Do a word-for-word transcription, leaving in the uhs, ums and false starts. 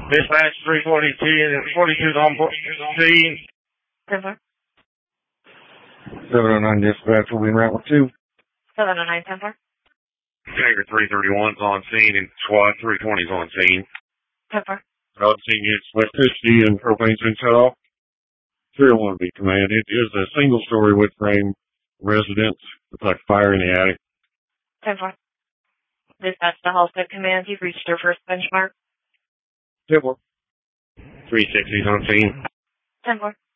Dispatch three forty-two and forty-two is on scene. ten four. seven oh nine dispatch will be in route with two. seven oh nine, ten four. Tiger three thirty-one is on scene and Squad three twenty is on scene. ten four. Route scene units, electricity and propane's been cut off. three oh one be command. It is a single story wood frame residence. Looks like fire in the attic. ten four. Dispatch to Halstead Command. You've reached your first benchmark. ten four. three sixty is on scene. ten four.